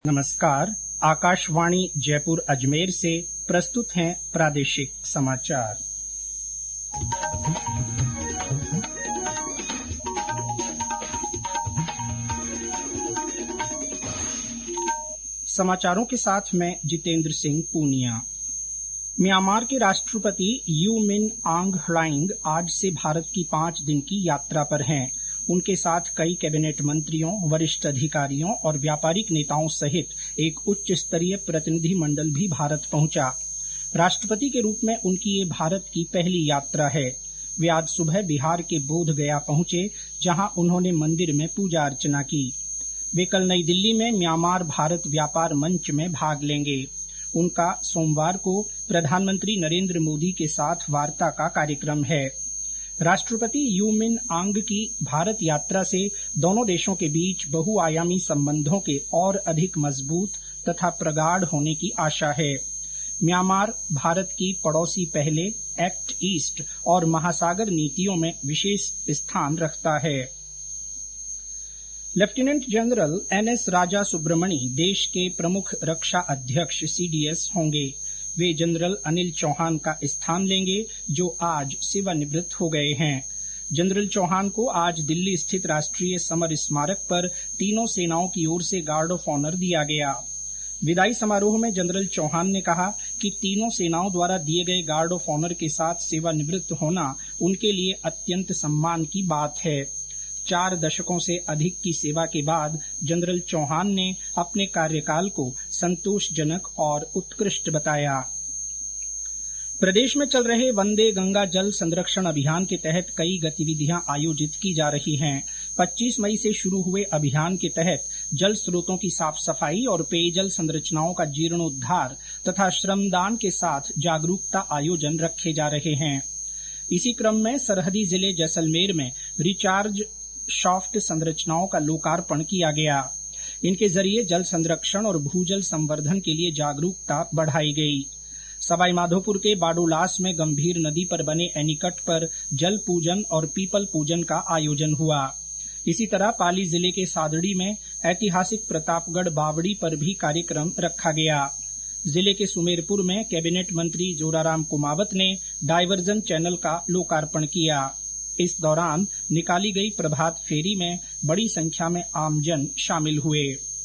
नमस्कार। आकाशवाणी जयपुर अजमेर से प्रस्तुत हैं प्रादेशिक समाचार। समाचारों के साथ मैं जितेंद्र सिंह पूनिया। म्यांमार के राष्ट्रपति यू मिन आंग ह्लाइंग आज से भारत की 5 दिन की यात्रा पर हैं। उनके साथ कई कैबिनेट मंत्रियों, वरिष्ठ अधिकारियों और व्यापारिक नेताओं सहित एक उच्च स्तरीय प्रतिनिधि मंडल भी भारत पहुंचा। राष्ट्रपति के रूप में उनकी ये भारत की पहली यात्रा है। वे आज सुबह बिहार के बोधगया पहुंचे, जहां उन्होंने मंदिर में पूजा अर्चना की। वे कल नई दिल्ली में म्यांमार भारत व्यापार मंच में भाग लेंगे। उनका सोमवार को प्रधानमंत्री नरेंद्र मोदी के साथ वार्ता का कार्यक्रम है। राष्ट्रपति यू मिन आंग की भारत यात्रा से दोनों देशों के बीच बहुआयामी संबंधों के और अधिक मजबूत तथा प्रगाढ़ होने की आशा है। म्यांमार भारत की पड़ोसी पहले, एक्ट ईस्ट और महासागर नीतियों में विशेष स्थान रखता है। Lieutenant general NS Raja Subramani देश के प्रमुख रक्षा अध्यक्ष सीडीएस होंगे। वे जनरल अनिल चौहान का स्थान लेंगे, जो आज सेवानिवृत्त हो गए हैं। जनरल चौहान को आज दिल्ली स्थित राष्ट्रीय समर स्मारक पर तीनों सेनाओं की ओर से गार्ड ऑफ ऑनर दिया गया। विदाई समारोह में जनरल चौहान ने कहा कि तीनों सेनाओं द्वारा दिए गए गार्ड ऑफ ऑनर के साथ सेवानिवृत्त होना उनके लिए अत्यंत सम्मान की बात है। 4 दशकों से अधिक की सेवा के बाद जनरल चौहान ने अपने कार्यकाल को संतोषजनक और उत्कृष्ट बताया। प्रदेश में चल रहे वंदे गंगा जल संरक्षण अभियान के तहत कई गतिविधियां आयोजित की जा रही हैं। 25 मई से शुरू हुए अभियान के तहत जल स्रोतों की साफ सफाई और पेयजल संरचनाओं का जीर्णोद्धार तथा श्रमदान के साथ जागरूकता आयोजन रखे जा रहे हैं। इसी क्रम में सरहदी जिले जैसलमेर में रिचार्ज शाफ्ट संरचनाओं का लोकार्पण किया गया। इनके जरिए जल संरक्षण और भूजल संवर्धन के लिए जागरूकता बढ़ाई गई। सवाईमाधोपुर के बाडोलास में गंभीर नदी पर बने एनीकट पर जल पूजन और पीपल पूजन का आयोजन हुआ। इसी तरह पाली जिले के सादड़ी में ऐतिहासिक प्रतापगढ़ बावड़ी पर भी कार्यक्रम रखा गया। जिले के सुमेरपुर में कैबिनेट मंत्री जोराराम कुमावत ने डायवर्जन चैनल का लोकार्पण किया। इस दौरान निकाली गई प्रभात फेरी में बड़ी संख्या में आमजन शामिल हुए।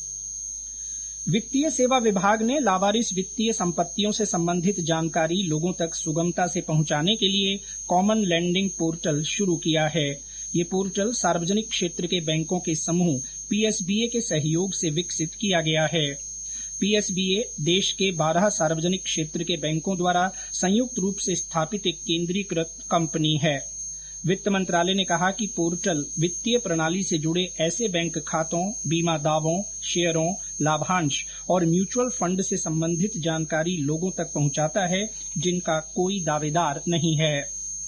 वित्तीय सेवा विभाग ने लावारिस वित्तीय संपत्तियों से संबंधित जानकारी लोगों तक सुगमता से पहुंचाने के लिए कॉमन लैंडिंग पोर्टल शुरू किया है। ये पोर्टल सार्वजनिक क्षेत्र के बैंकों के समूह पीएसबीए के सहयोग से विकसित किया गया है। पीएसबीए देश के 12 सार्वजनिक क्षेत्र के बैंकों द्वारा संयुक्त रूप से स्थापित एक केंद्रीकृत कंपनी है। वित्त मंत्रालय ने कहा कि पोर्टल वित्तीय प्रणाली से जुड़े ऐसे बैंक खातों, बीमा दावों, शेयरों, लाभांश और म्यूचुअल फंड से संबंधित जानकारी लोगों तक पहुंचाता है, जिनका कोई दावेदार नहीं है।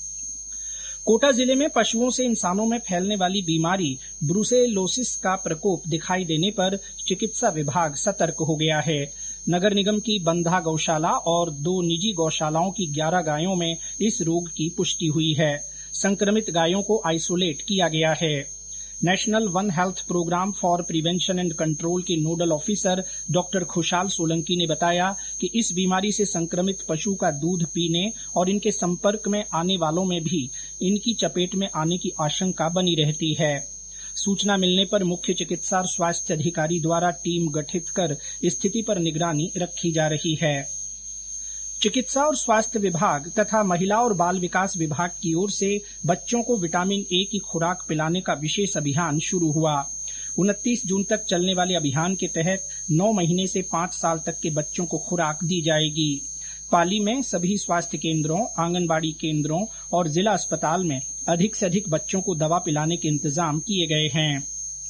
कोटा जिले में पशुओं से इंसानों में फैलने वाली बीमारी ब्रुसेलोसिस का प्रकोप दिखाई देने पर चिकित्सा विभाग सतर्क हो गया है। नगर निगम की बंधा गौशाला और 2 निजी गौशालाओं की 11 गायों में इस रोग की पुष्टि हुई है। संक्रमित गायों को आइसोलेट किया गया है। National one health programme for prevention and control के nodal officer doctor Khushal Solanki ने बताया कि इस बीमारी से संक्रमित पशु का दूध पीने और इनके संपर्क में आने वालों में भी इनकी चपेट में आने की आशंका बनी रहती है। सूचना मिलने पर मुख्य चिकित्सा और स्वास्थ्य अधिकारी द्वारा टीम गठित कर स्थिति पर निगरानी रखी जा रही है। चिकित्सा और स्वास्थ्य विभाग तथा महिला और बाल विकास विभाग की ओर से बच्चों को विटामिन ए की खुराक पिलाने का विशेष अभियान शुरू हुआ। 29 जून तक चलने वाले अभियान के तहत 9 महीने से 5 साल तक के बच्चों को खुराक दी जाएगी। पाली में सभी स्वास्थ्य केंद्रों, आंगनबाड़ी केंद्रों और जिला अस्पताल में अधिक से अधिक बच्चों को दवा पिलाने के इंतजाम किए गए हैं।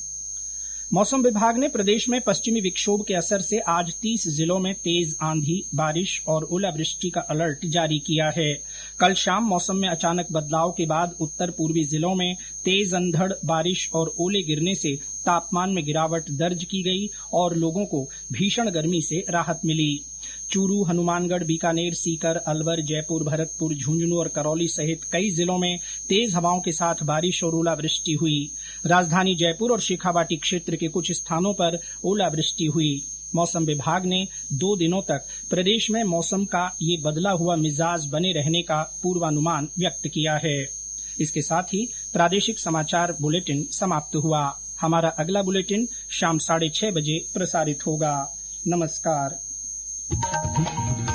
मौसम विभाग ने प्रदेश में पश्चिमी विक्षोभ के असर से आज 30 जिलों में तेज आंधी, बारिश और ओलावृष्टि का अलर्ट जारी किया है। कल शाम मौसम में अचानक बदलाव के बाद उत्तर पूर्वी जिलों में तेज अंधड़, बारिश और ओले गिरने से तापमान में गिरावट दर्ज की गई और लोगों को भीषण गर्मी से राहत मिली। चूरू, हनुमानगढ़, बीकानेर, सीकर, अलवर, जयपुर, भरतपुर, झुंझुनू और करौली सहित कई जिलों में तेज हवाओं के साथ बारिश और ओलावृष्टि हुई। राजधानी जयपुर और शेखावाटी क्षेत्र के कुछ स्थानों पर ओलावृष्टि हुई। मौसम विभाग ने 2 दिनों तक प्रदेश में मौसम का ये बदला हुआ मिजाज बने रहने का पूर्वानुमान व्यक्त किया है। इसके साथ ही प्रादेशिक समाचार बुलेटिन समाप्त हुआ। हमारा अगला बुलेटिन शाम 6:30 बजे प्रसारित होगा। नमस्कार।